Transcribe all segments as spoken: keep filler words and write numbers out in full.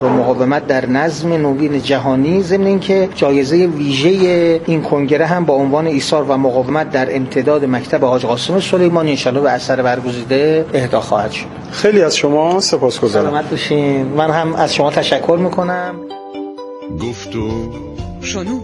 مقاومت در نظم نوین جهانی، ضمن اینکه جایزه ویژه این کنگره هم با عنوان ایثار و مقاومت در امتداد مکتب حاج قاسم سلیمانی ان شاءالله به اثر برگزیده اهدا خواهد شد. خیلی از شما سپاسگزارم. سلامت باشین. من هم از شما تشکر میکنم. گفتو شنود.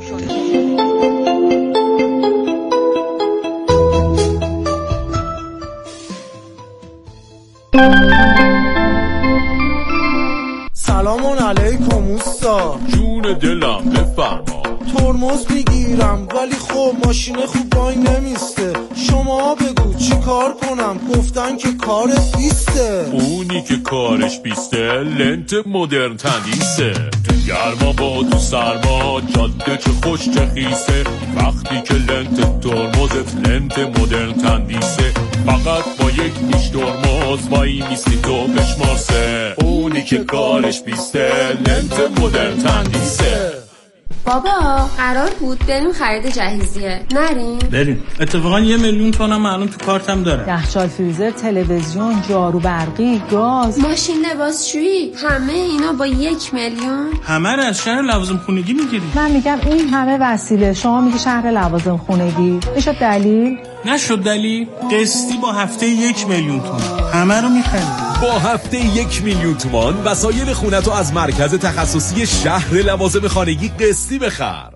سلام علیکم اوستا. جون دلم بفرما. ترمز میگیرم ولی خب ماشین خوب وای نمیسته. شما بگو چی کار کنم؟ گفتن که کارت بیسته. اونی که کارش بیسته لنت مدرن تندیسه. تو گرما با تو سرما جاده چه خوش چه خیسه. وقتی که لنت ترمزت لنت مدرن تندیسه. فقط با یک نیش ترمز وای میستی تو بشمارسه. اونی که کارش بیسته لنت مدرن تندیسه. بابا قرار بود بریم خرید جهیزیه، نریم؟ بریم. اتفاقا یه میلیون تومنم الان تو کارتم داره. یخچال، فریزر، تلویزیون، جارو برقی، گاز، ماشین لباسشویی، همه اینا با یک میلیون؟ همه رو از شهر لوازم خونگی میگیری. من میگم این همه وسیله، شما میگی شهر لوازم خونگی. میشد دلیل؟ نشد دلیل. قسطی با هفته یک میلیون تومان همه رو میخریم. با هفته یک میلیون تومان وسایل خونتو از مرکز تخصصی شهر لوازم خانگی قسطی بخر.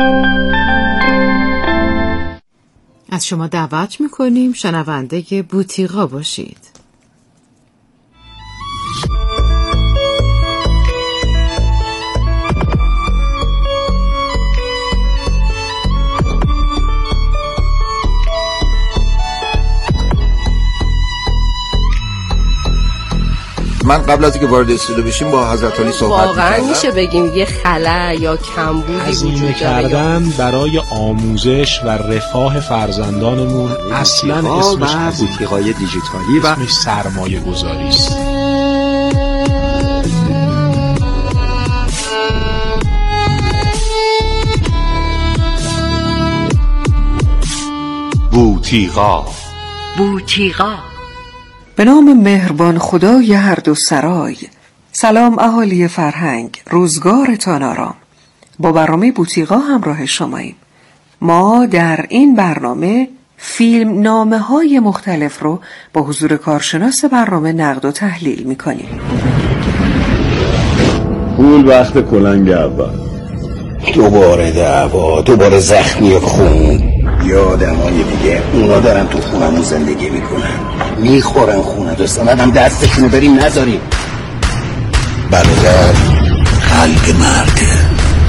از شما دعوت میکنیم شنونده بوتیقا باشید. من قبل از اینکه وارد استودیو بشیم با حضرت علی صحبت واقعا می‌کردم. میشه بگیم یه خلأ یا کمبودی وجود کردن برای آموزش و رفاه فرزندانمون اصلا اسمش بوتیقای دیجیتالی و اسمش سرمایه گذاری است. بوتیقا بوتیقا به نام مهربان خدای هر دو سرای. سلام اهالی فرهنگ، روزگارتان آرام. با برنامه بوتیقا همراه شماییم. ما در این برنامه فیلم نامه های مختلف رو با حضور کارشناس برنامه نقد و تحلیل میکنیم. پول وقت کلنگ اول. دوباره دعوا، دوباره زخمی خون. یا آدمای دیگه اونا دارن تو خونمون زندگی میکنن، میخورن خونه دوستان هم دستشونو بریم نذاریم. برادر قلب مرده.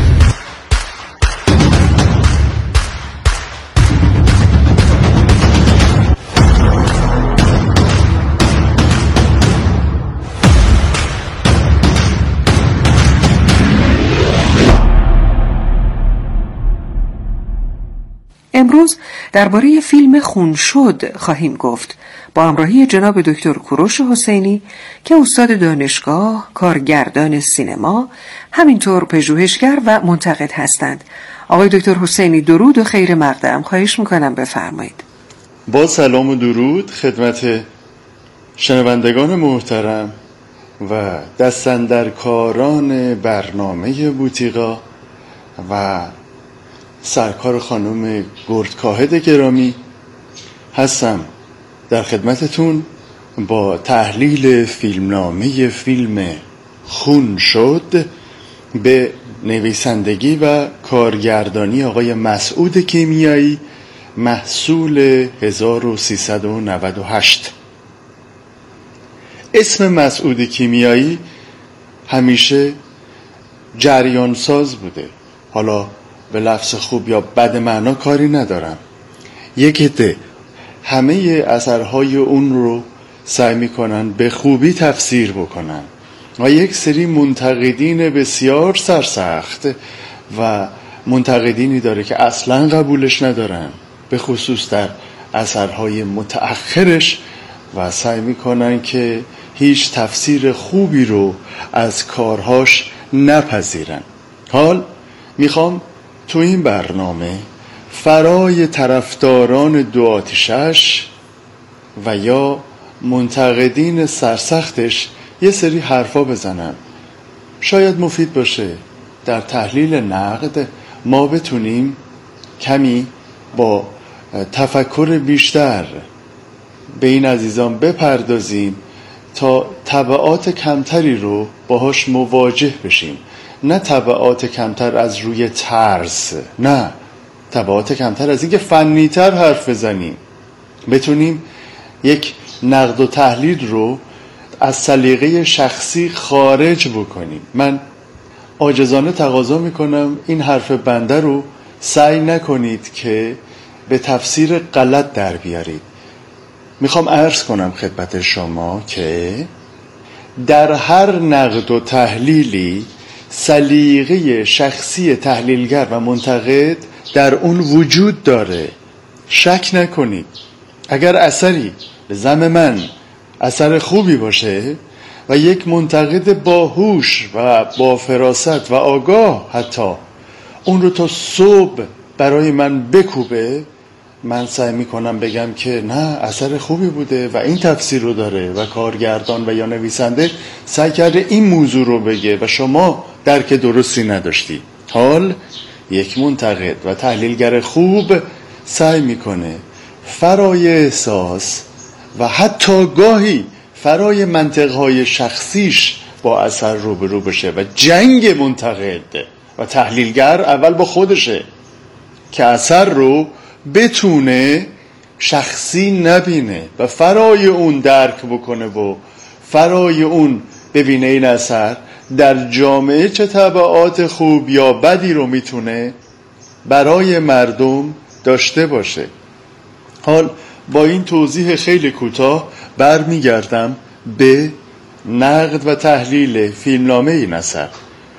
امروز درباره فیلم خون شد خواهیم گفت با همراهی جناب دکتر کوروش حسینی که استاد دانشگاه، کارگردان سینما، همینطور پژوهشگر و منتقد هستند. آقای دکتر حسینی درود و خیر مقدم. خواهش میکنم بفرمایید. با سلام و درود خدمت شنوندگان محترم و دستاندرکاران برنامه بوتیقا و سرکار خانم گردکاهد گرامی هستم در خدمتتون با تحلیل فیلمنامه فیلم خون شد به نویسندگی و کارگردانی آقای مسعود کیمیایی، محصول هزار و سیصد و نود و هشت. اسم مسعود کیمیایی همیشه جریان ساز بوده. حالا به لفظ خوب یا بد معنا کاری ندارم. یک عده همه اثرهای اون رو سعی میکنن به خوبی تفسیر بکنن و یک سری منتقدین بسیار سرسخت و منتقدینی داره که اصلا قبولش ندارن، به خصوص در اثرهای متأخرش، و سعی میکنن که هیچ تفسیر خوبی رو از کارهاش نپذیرن. حال میخوام تو این برنامه فرای طرفداران دو آتیشش و یا منتقدین سرسختش یه سری حرفا بزنم شاید مفید باشه در تحلیل نقد ما بتونیم کمی با تفکر بیشتر به این عزیزان بپردازیم تا تبعات کمتری رو باهاش مواجه بشیم. نه تبعات کمتر از روی ترس، نه تبعات کمتر از اینکه فنی‌تر حرف بزنیم، بتونیم یک نقد و تحلیل رو از سلیقه شخصی خارج بکنیم. من عاجزانه تقاضا میکنم این حرف بنده رو سعی نکنید که به تفسیر غلط در بیارید. میخوام عرض کنم خدمت شما که در هر نقد و تحلیلی سلیقه شخصی تحلیلگر و منتقد در اون وجود داره. شک نکنید. اگر اثری به زعم من اثر خوبی باشه و یک منتقد باهوش و با فراست و آگاه حتی اون رو تا صبح برای من بکوبه، من سعی میکنم بگم که نه، اثر خوبی بوده و این تفسیر رو داره و کارگردان و یا نویسنده سعی کرده این موضوع رو بگه و شما درک درستی نداشتی. حال یک منتقد و تحلیلگر خوب سعی میکنه فرای احساس و حتی گاهی فرای منطقهای شخصیش با اثر روبرو بشه و جنگ منتقد و تحلیلگر اول با خودشه که اثر رو بتونه شخصی نبینه و فرای اون درک بکنه و فرای اون ببینه این اثر در جامعه چه تبعات خوب یا بدی رو میتونه برای مردم داشته باشه. حال با این توضیح خیلی کوتاه برمیگردم به نقد و تحلیل فیلمنامه این اثر.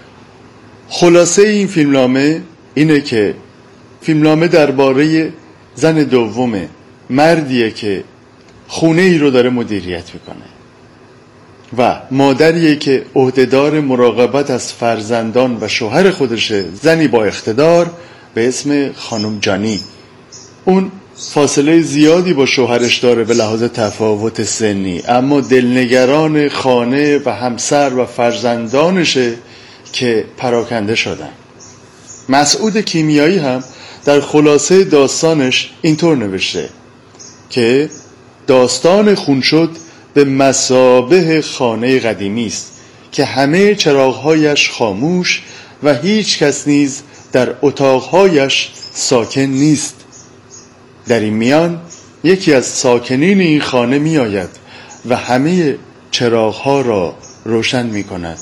خلاصه این فیلمنامه اینه که فیلمنامه درباره زن دومه، مردیه که خونه ای رو داره مدیریت میکنه و مادریه که عهدهدار مراقبت از فرزندان و شوهر خودشه، زنی با اقتدار به اسم خانم جانی. اون فاصله زیادی با شوهرش داره به لحاظ تفاوت سنی، اما دلنگران خانه و همسر و فرزندانشه که پراکنده شدن. مسعود کیمیایی هم در خلاصه داستانش اینطور نوشته که داستان خون شد به مثابه خانه قدیمی است که همه چراغ‌هایش خاموش و هیچ کس نیز در اتاق‌هایش ساکن نیست. در این میان یکی از ساکنین این خانه می آید و همه چراغ‌ها را روشن می کند.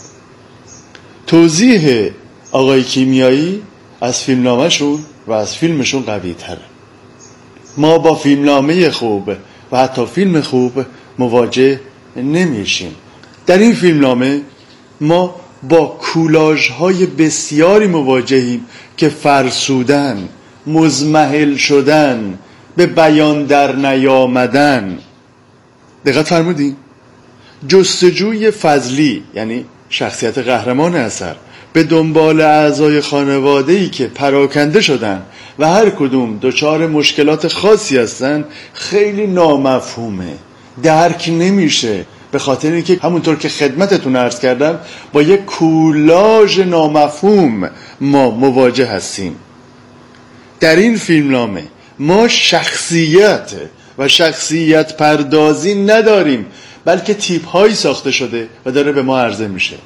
توضیح آقای کیمیایی از فیلمنامه‌شون و از فیلمشون قوی تره. ما با فیلمنامه خوب و حتی فیلم خوب مواجه نمیشیم. در این فیلمنامه ما با کولاژهای بسیاری مواجهیم که فرسودن، مزمحل شدن، به بیان در نیامدن. دقت فرمودین؟ جستجوی فضلی یعنی شخصیت قهرمان اثر به دنبال اعضای خانواده‌ای که پراکنده شدن و هر کدوم دچار مشکلات خاصی هستن خیلی نامفهومه، درک نمیشه، به خاطر اینکه همونطور که خدمتتون عرض کردم با یک کولاژ نامفهوم ما مواجه هستیم. در این فیلمنامه ما شخصیت و شخصیت پردازی نداریم، بلکه تیپ هایی ساخته شده و داره به ما عرضه میشه.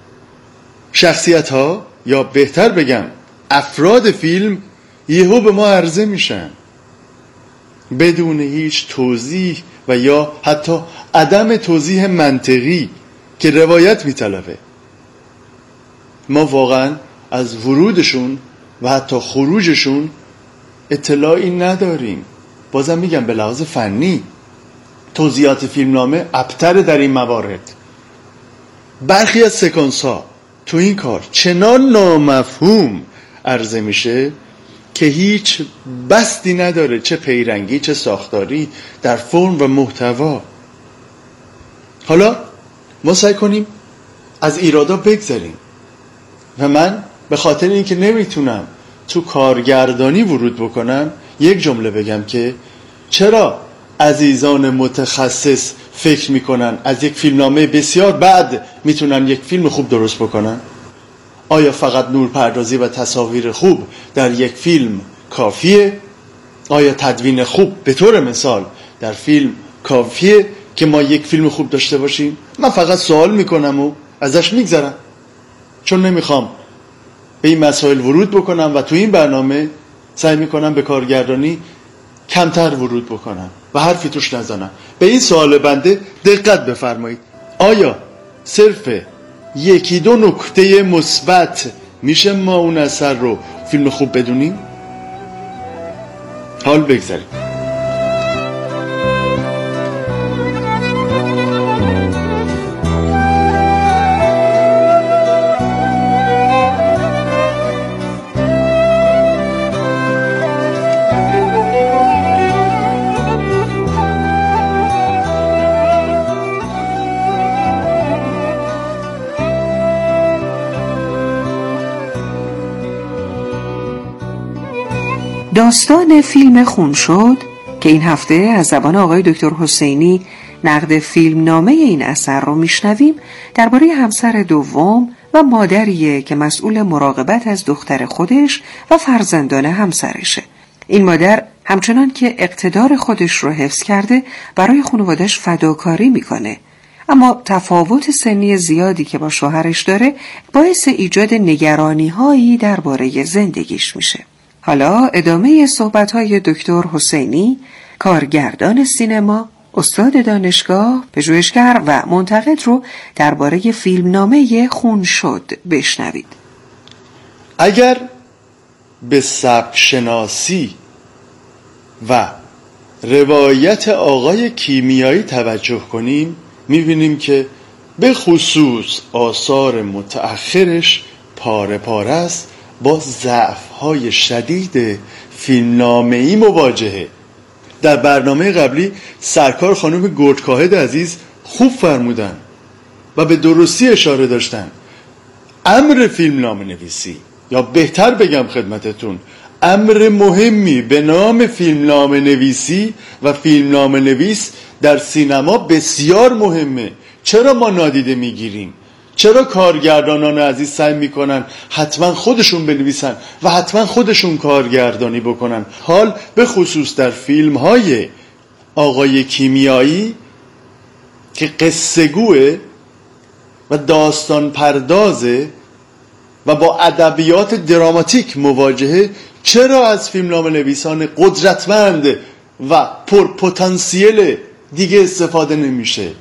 شخصیت ها یا بهتر بگم افراد فیلم یهو به ما عرضه میشن بدون هیچ توضیح و یا حتی عدم توضیح منطقی که روایت میطلبه. ما واقعا از ورودشون و حتی خروجشون اطلاعی نداریم. بازم میگم به لحاظ فنی توضیحات فیلمنامه ابتر در این موارد. برخی از سکانس ها تو این کار چنان نامفهوم عرضه میشه که هیچ بستی نداره، چه پیرنگی چه ساختاری در فرم و محتوا. حالا ما سعی کنیم از ایرادا بگذریم و من به خاطر اینکه نمیتونم تو کارگردانی ورود بکنم یک جمله بگم که چرا عزیزان متخصص فکر میکنن از یک فیلمنامه بسیار بد میتونن یک فیلم خوب درست بکنن؟ آیا فقط نورپردازی و تصاویر خوب در یک فیلم کافیه؟ آیا تدوین خوب به طور مثال در فیلم کافیه که ما یک فیلم خوب داشته باشیم؟ من فقط سوال میکنم و ازش میگذرم، چون نمیخوام به این مسائل ورود بکنم و تو این برنامه سعی میکنم به کارگردانی کمتر ورود بکنم و حرفی توش نزنم. به این سوال بنده دقت بفرمایید. آیا صرف یکی دو نکته مثبت میشه ما اون اثر رو فیلم خوب بدونیم؟ حال بگذاریم. داستان فیلم خون شد که این هفته از زبان آقای دکتر حسینی نقد فیلم نامه این اثر رو میشنویم، درباره همسر دوم و مادریه که مسئول مراقبت از دختر خودش و فرزندان همسرشه. این مادر همچنان که اقتدار خودش رو حفظ کرده برای خانواده‌اش فداکاری میکنه، اما تفاوت سنی زیادی که با شوهرش داره باعث ایجاد نگرانی‌هایی درباره زندگیش میشه. حالا ادامه صحبت‌های دکتر حسینی، کارگردان سینما، استاد دانشگاه، پژوهشگر و منتقد رو درباره فیلمنامه خون شد بشنوید. اگر به سبک شناسی و روایت آقای کیمیایی توجه کنیم، می‌بینیم که به خصوص آثار متأخرش پاره پاره است با ضعف‌های شدید فیلمنامه‌ای مواجهه. در برنامه قبلی سرکار خانم گردکاهد عزیز خوب فرمودن و به درستی اشاره داشتن. امر فیلمنامه نویسی، یا بهتر بگم خدمتتون، امر مهمی به نام فیلمنامه نویسی و فیلمنامه نویس در سینما بسیار مهمه. چرا ما نادیده میگیریم؟ چرا کارگردانان عزیز سعی میکنن حتما خودشون بنویسن و حتما خودشون کارگردانی بکنن؟ حال به خصوص در فیلم های آقای کیمیایی که قصه گوه و داستان پردازه و با ادبیات دراماتیک مواجهه، چرا از فیلمنامه نویسان قدرتمند و پرپتانسیل دیگه استفاده نمیشه؟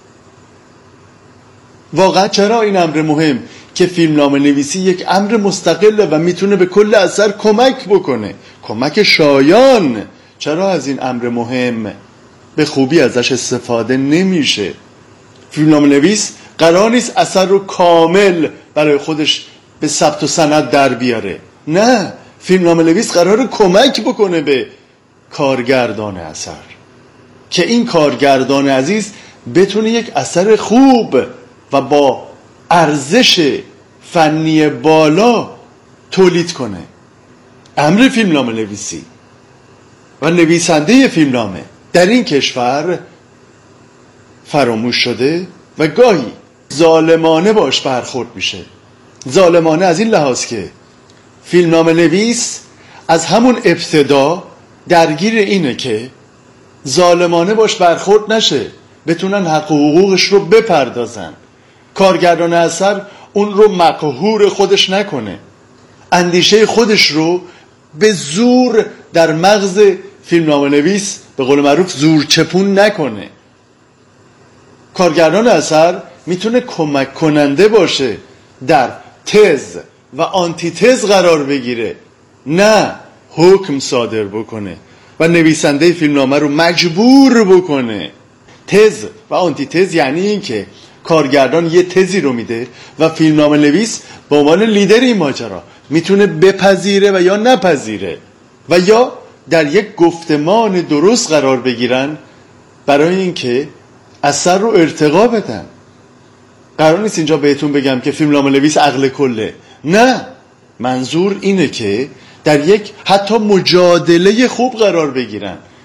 واقعا چرا این امر مهم که فیلمنامه نویسی یک امر مستقله و میتونه به کل اثر کمک بکنه، کمک شایان، چرا از این امر مهم به خوبی ازش استفاده نمیشه؟ فیلمنامه نویس قرار نیست اثر رو کامل برای خودش به ثبت و سند در بیاره، نه، فیلمنامه نویس قراره کمک بکنه به کارگردان اثر که این کارگردان عزیز بتونه یک اثر خوب و با ارزش فنی بالا تولید کنه. امر فیلمنامه نویسی و نویسنده فیلمنامه در این کشور فراموش شده و گاهی ظالمانه باش برخورد میشه. ظالمانه از این لحاظ که فیلمنامه نویس از همون ابتدا درگیر اینه که ظالمانه باش برخورد نشه، بتونن حق و حقوقش رو بپردازن. کارگردان اثر اون رو مقهور خودش نکنه، اندیشه خودش رو به زور در مغز فیلمنامه نویس به قول معروف زور چپون نکنه. کارگردان اثر میتونه کمک کننده باشه، در تز و آنتی تز قرار بگیره، نه حکم صادر بکنه و نویسنده فیلمنامه رو مجبور بکنه. تز و آنتی تز یعنی این که کارگردان یه تزی رو میده و فیلمنامه نویس به عنوان لیدر این ماجرا میتونه بپذیره و یا نپذیره و یا در یک گفتمان درست قرار بگیرن برای اینکه اثر رو ارتقا بدن. قرار نیست اینجا بهتون بگم که فیلمنامه نویس عقل کله، نه، منظور اینه که در یک حتی مجادله خوب قرار بگیرن.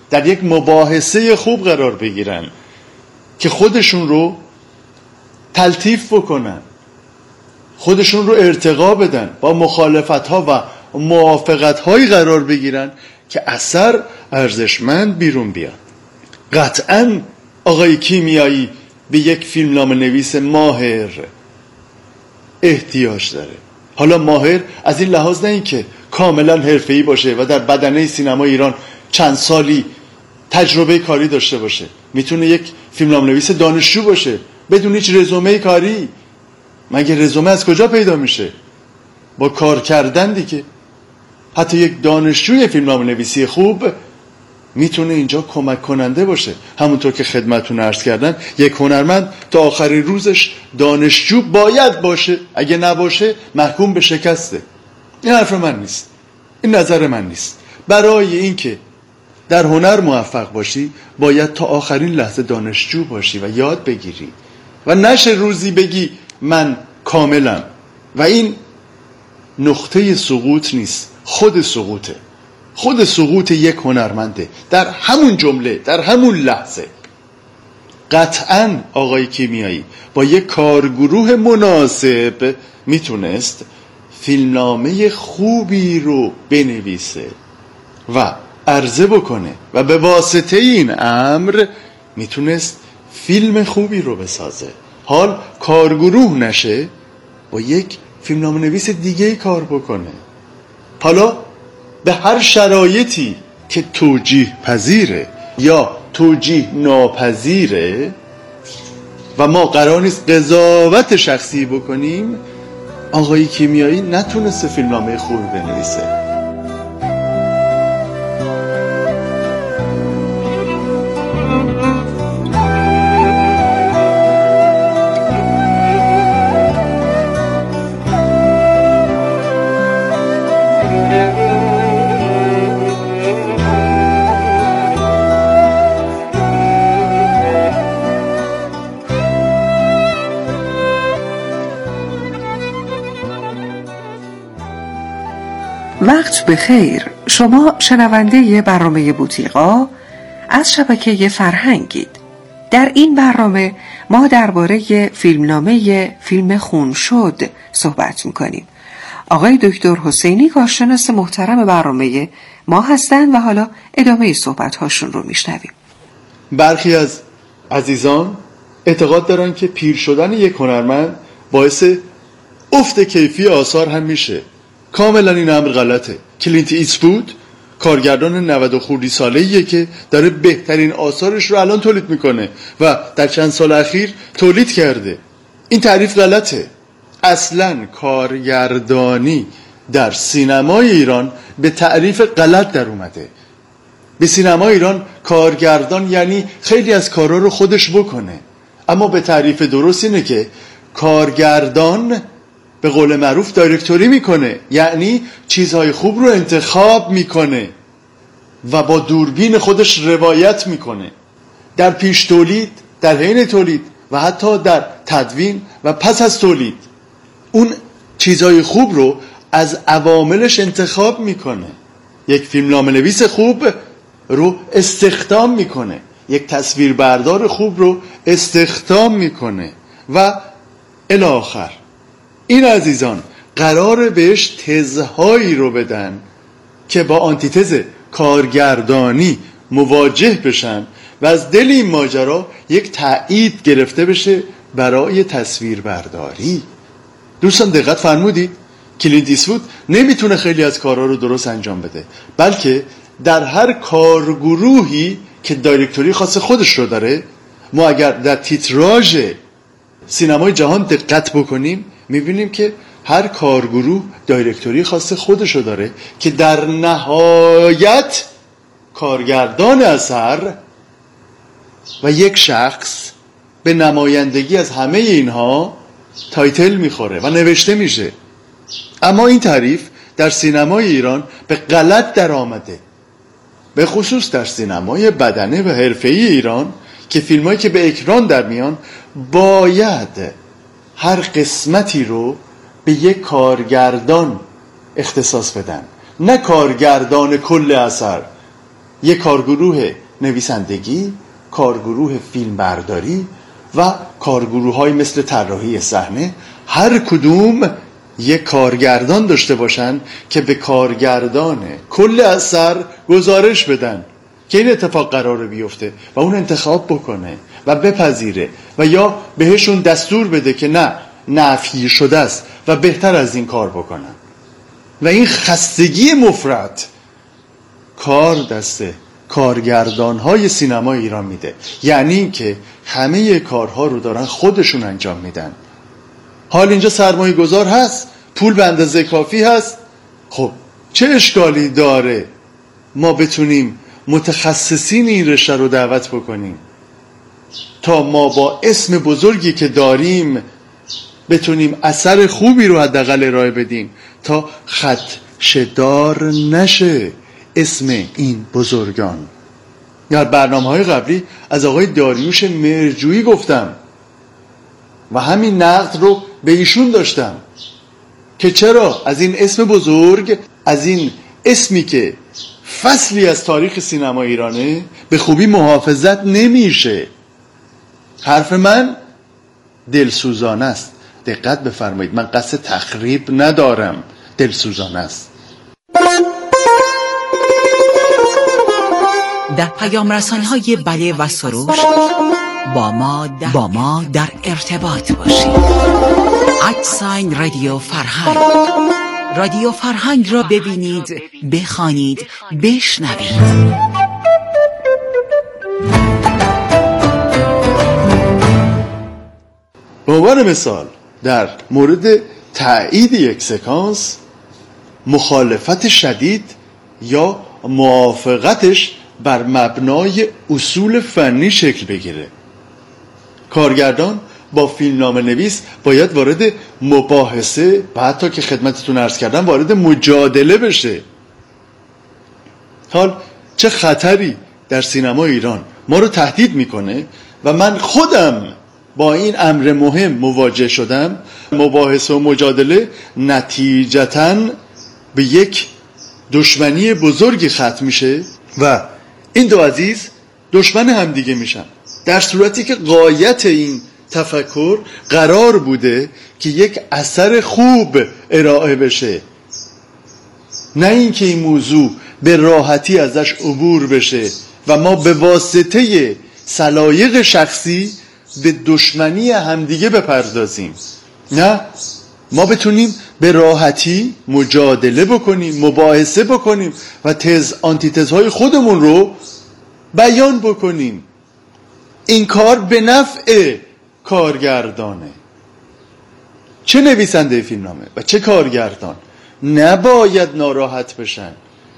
در یک مباحثه خوب قرار بگیرن که خودشون رو تلطیف بکنن، خودشون رو ارتقا بدن، با مخالفت ها و موافقت هایی قرار بگیرن که اثر ارزشمند بیرون بیاد. قطعاً آقای کیمیایی به یک فیلمنامه نویس ماهر احتیاج داره. حالا ماهر از این لحاظ نه این که کاملا حرفه‌ای باشه و در بدنه سینما ایران چند سالی تجربه کاری داشته باشه، میتونه یک فیلمنامه نویس دانشجو باشه بدون هیچ رزومه کاری. مگه رزومه از کجا پیدا میشه؟ با کار کردن دیگه. حتی یک دانشجوی فیلمنامه نویسی خوب میتونه اینجا کمک کننده باشه. همونطور که خدمتتون عرض کردن، یک هنرمند تا آخرین روزش دانشجو باید باشه، اگه نباشه محکوم به شکسته. این حرف من نیست، این نظر من نیست. برای اینکه در هنر موفق باشی باید تا آخرین لحظه دانشجو باشی و یاد بگیری و نشه روزی بگی من کاملم. و این نقطه سقوط نیست، خود سقوطه. خود سقوط یک هنرمنده در همون جمله، در همون لحظه. قطعاً آقای کیمیایی با یک کارگروه مناسب میتونست فیلمنامه خوبی رو بنویسه و عرضه بکنه و به واسطه این امر میتونست فیلم خوبی رو بسازه. حال کارگروه نشه، با یک فیلمنامه نویس دیگه کار بکنه. حالا به هر شرایطی که توجیه پذیره یا توجیه ناپذیره و ما قرار نیست قضاوت شخصی بکنیم، آقای کیمیایی نتونسته فیلمنامه خوبی بنویسه. وقت بخیر. شما شنونده برنامه بوتیقا از شبکه فرهنگید. در این برنامه ما درباره فیلمنامه فیلم خون شد صحبت میکنیم. آقای دکتر حسینی کارشناس محترم برنامه ما هستند و حالا ادامه صحبت هاشون رو میشنویم. برخی از عزیزان اعتقاد دارن که پیر شدن یک هنرمند باعث افت کیفی آثار هم میشه. کاملا این امر غلطه. کلینت ایستوود کارگردان نود و خورده ساله‌ایه که داره بهترین آثارش رو الان تولید میکنه و در چند سال اخیر تولید کرده. این تعریف غلطه. اصلا کارگردانی در سینمای ایران به تعریف غلط در اومده. به سینمای ایران کارگردان یعنی خیلی از کارا رو خودش بکنه، اما به تعریف درست اینه که کارگردان به قول معروف دایرکتوری میکنه، یعنی چیزهای خوب رو انتخاب میکنه و با دوربین خودش روایت میکنه در پیش تولید، در حین تولید و حتی در تدوین و پس از تولید. اون چیزهای خوب رو از عواملش انتخاب میکنه. یک فیلمنامه نویس خوب رو استخدام میکنه، یک تصویربردار خوب رو استخدام میکنه و الی آخر. این عزیزان قراره بهش تزهایی رو بدن که با آنتیتز کارگردانی مواجه بشن و از دل این ماجرا یک تایید گرفته بشه برای تصویربرداری. دوستان دقت فرمودید؟ کلینت ایستوود نمیتونه خیلی از کارها رو درست انجام بده، بلکه در هر کارگروهی که دایرکتوری خاص خودش رو داره، ما اگر در تیتراژ سینمای جهان دقت بکنیم میبینیم که هر کارگروه دایرکتوری خاص خودش رو داره که در نهایت کارگردان اثر و یک شخص به نمایندگی از همه اینها تایتل میخوره و نوشته میشه. اما این تعریف در سینمای ایران به غلط در آمده، به خصوص در سینمای بدنه و حرفه‌ای ایران که فیلمایی که به اکران در میان باید هر قسمتی رو به یک کارگردان اختصاص بدن، نه کارگردان کل اثر. یک کارگروه نویسندگی، کارگروه فیلمبرداری و کارگروه‌های مثل طراحی صحنه، هر کدوم یک کارگردان داشته باشن که به کارگردان کل اثر گزارش بدن که این اتفاق قراره بیفته و اون انتخاب بکنه و بپذیره و یا بهشون دستور بده که نه، نفی شده است و بهتر از این کار بکنن. و این خستگی مفرط کار دست کارگردان‌های سینما ایران میده، یعنی این که همه کارها رو دارن خودشون انجام میدن. حال اینجا سرمایه گذار هست، پول به اندازه کافی هست، خب چه اشکالی داره ما بتونیم متخصصین این رشته رو دعوت بکنیم تا ما با اسم بزرگی که داریم بتونیم اثر خوبی رو حداقل ارائه بدیم تا خدشه‌دار نشه اسم این بزرگان. در برنامه‌های قبلی از آقای داریوش مهرجویی گفتم و همین نقد رو به ایشون داشتم که چرا از این اسم بزرگ، از این اسمی که فصلی از تاریخ سینما ایرانه، به خوبی محافظت نمیشه. حرف من دلسوزانه است، دقت بفرمایید، من قصد تخریب ندارم، دلسوزانه است. در پیام رسان‌های بله و سروش با ما در, با ما در ارتباط باشید. ادساین رادیو فرهنگ. رادیو فرهنگ را ببینید، بخوانید، بشنوید. به عنوان مثال در مورد تایید یک سکانس، مخالفت شدید یا موافقتش بر مبنای اصول فنی شکل بگیره. کارگردان با فیلمنامه نویس باید وارد مباحثه و حتی که خدمتتون عرض کردم وارد مجادله بشه. حال چه خطری در سینما ایران ما رو تهدید میکنه و من خودم با این امر مهم مواجه شدم. مباحثه و مجادله نتیجتاً به یک دشمنی بزرگی ختم میشه و این دو عزیز دشمن همدیگه میشن، در صورتی که غایت این تفکر قرار بوده که یک اثر خوب ارائه بشه، نه اینکه این موضوع به راحتی ازش عبور بشه و ما به واسطه سلایق شخصی به دشمنی همدیگه بپردازیم. نه، ما بتونیم به راحتی مجادله بکنیم، مباحثه بکنیم و تز آنتیتزهای خودمون رو بیان بکنیم. این کار به نفع کارگردانه، چه نویسنده فیلمنامه و چه کارگردان نباید ناراحت بشن.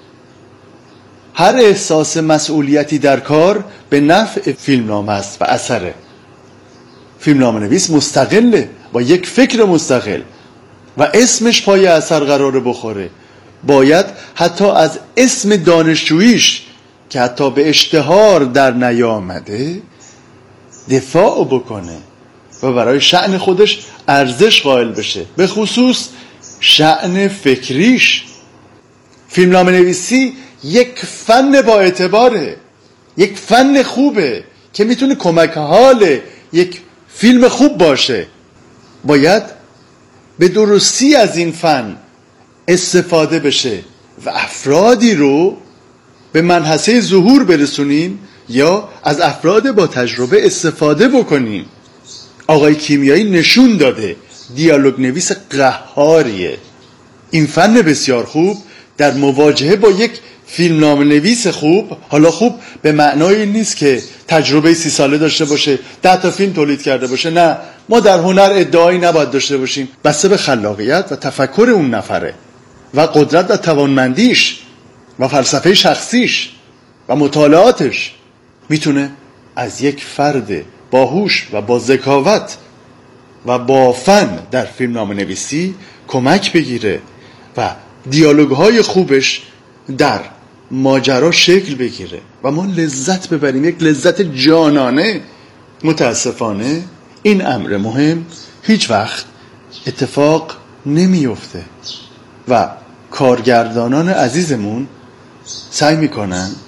هر احساس مسئولیتی در کار به نفع فیلمنامه است و اثره. فیلمنامه نویس مستقله با یک فکر مستقل و اسمش پای اثر قراره بخوره. باید حتی از اسم دانشجوییش که حتی به اشتهار در نیامده دفاع بکنه و برای شأن خودش ارزش قائل بشه، به خصوص شأن فکریش. فیلمنامه نویسی یک فن با اعتباره، یک فن خوبه که میتونه کمک حال یک فیلم خوب باشه. باید به درستی از این فن استفاده بشه و افرادی رو به منحصه ظهور برسونیم یا از افراد با تجربه استفاده بکنیم. آقای کیمیایی نشون داده دیالوگ نویس قهاریه. این فن بسیار خوب در مواجهه با یک فیلمنامه نویس خوب، حالا خوب به معنای نیست که تجربه سی ساله داشته باشه، ده تا فیلم تولید کرده باشه، نه، ما در هنر ادعایی نباید داشته باشیم، بسته به خلاقیت و تفکر اون نفره و قدرت و توانمندیش و فلسفه شخصیش و مطالعاتش میتونه از یک فرد باهوش و با ذکاوت و با فن در فیلمنامه نویسی کمک بگیره و دیالوگ‌های خوبش در ماجرا شکل بگیره و ما لذت ببریم، یک لذت جانانه. متاسفانه این امر مهم هیچ وقت اتفاق نمیفته و کارگردانان عزیزمون سعی میکنن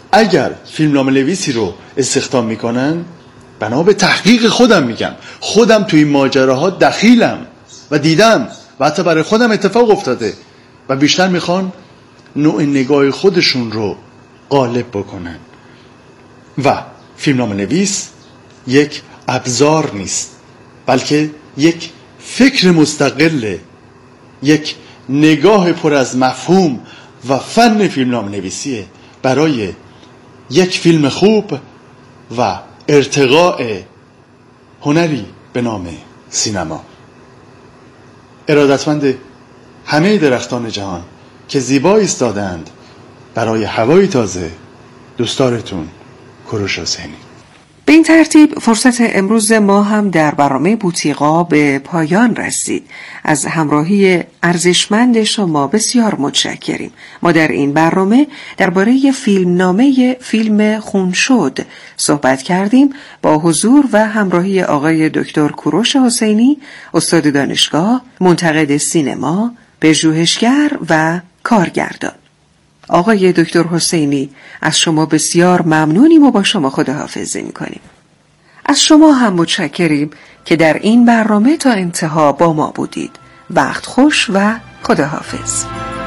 اگر فیلمنامه نویسی رو استخدام میکنن، بنا به تحقیق خودم میگم، خودم توی این ماجراها دخیلم و دیدم و حتی برای خودم اتفاق افتاده و بیشتر میخوان نوع نگاه خودشون رو غالب بکنن. و فیلمنامه نویس یک ابزار نیست، بلکه یک فکر مستقله، یک نگاه پر از مفهوم و فن فیلمنامه نویسیه برای یک فیلم خوب و ارتقاء هنری به نام سینما. ارادتمند همه درختان جهان که زیبا ایستادند برای هوای تازه، دوستدارتون کوروش حسینی. به این ترتیب فرصت امروز ما هم در برنامه بوتیقا به پایان رسید. از همراهی ارزشمند شما بسیار متشکریم. ما در این برنامه درباره فیلمنامه فیلم خون شد صحبت کردیم با حضور و همراهی آقای دکتر کوروش حسینی، استاد دانشگاه، منتقد سینما، پژوهشگر و کارگردان. آقای دکتر حسینی، از شما بسیار ممنونیم و با شما خداحافظی می‌کنیم. از شما هم متشکریم که در این برنامه تا انتها با ما بودید. وقت خوش و خداحافظ.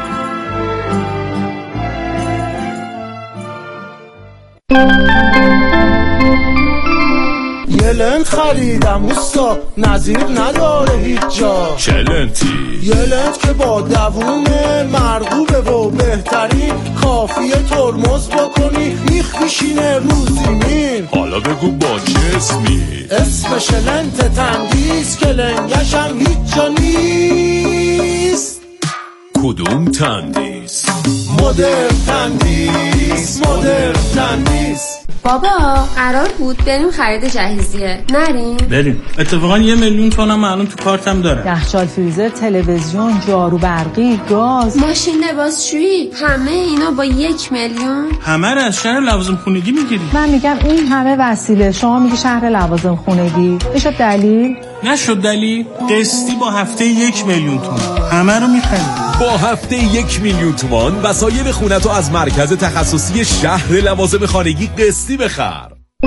یه لنت خریدم اوستا، نظیر نداره هیچ جا. چه لنتی؟ یه لنت که با دوونه مرغوبه و بهترین، کافیه ترمز بکنی میخ میشینه رو زمین. حالا بگو با چه اسمی؟ اسمش لنت تندیس که لنگش هم هیچ جا نیست. کدوم تندیس؟ مدرن تندیس، مدرن تندیس. بابا قرار بود بریم خرید جهیزیه، نریم؟ بریم. اتفاقا یه میلیون تومن معلوم تو کارتم داره. یخچال، فریزر، تلویزیون، جارو برقی، گاز، ماشین لباسشویی، همه اینا با یک میلیون؟ همه رو از شهر لوازم خونگی میگیری. من میگم این همه وسیله، شما میگی شهر لوازم خونگی. میشد دلیل؟ نشد دلیل. قسطی با هفته یک میلیون تومن همه رو میخریم. با هفته یک میلیون تومان وسایل خونتو از مرکز تخصصی شهر لوازم خانگی قسطی بخر.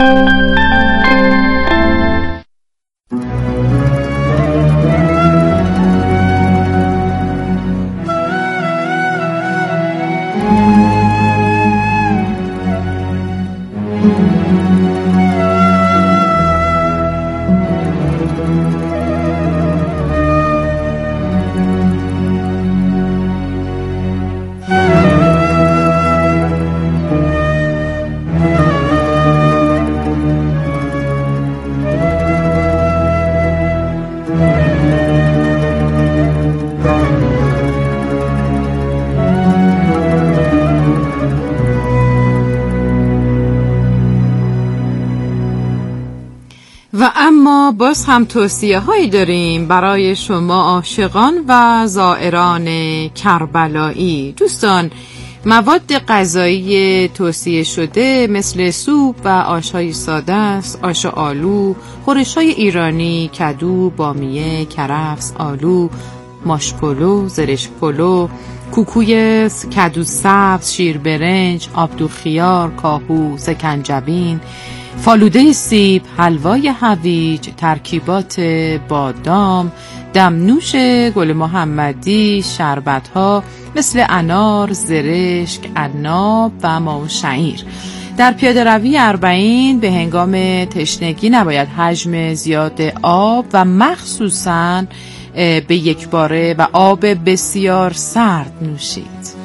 و اما باز هم توصیه هایی داریم برای شما عاشقان و زائران کربلایی. دوستان، مواد غذایی توصیه شده مثل سوپ و آش‌های ساده است، آش آلو، خورش‌های ایرانی، کدو، بامیه، کرفس، آلو، ماش پلو، زرشک پلو، کوکوی کدو سبز، شیر برنج، آبدو خیار، کاهو، سکنجبین، فالوده سیب، حلوای هویج، ترکیبات بادام، دمنوش گل محمدی، شربت‌ها مثل انار، زرشک، عناب و ماو شعیر. در پیاده روی اربعین به هنگام تشنگی نباید حجم زیاد آب و مخصوصاً به یک باره و آب بسیار سرد نوشید.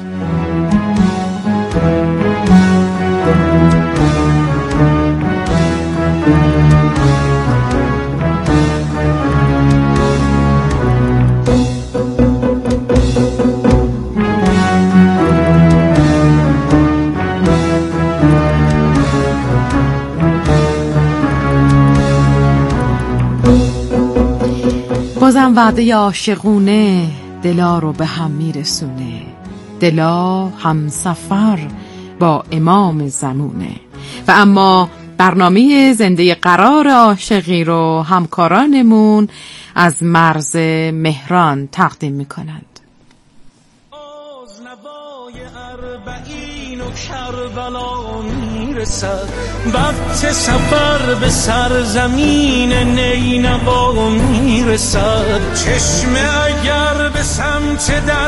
بازم وعده عاشقونه دلا رو به هم میرسونه، دلا همسفر با امام زمونه. و اما برنامه زنده قرار عاشقی رو همکارانمون از مرز مهران تقدیم میکنند. اربعین و کربلا میرسد وقت سفر به سرزمین نینوا میرسد چشمه اگر به سمت در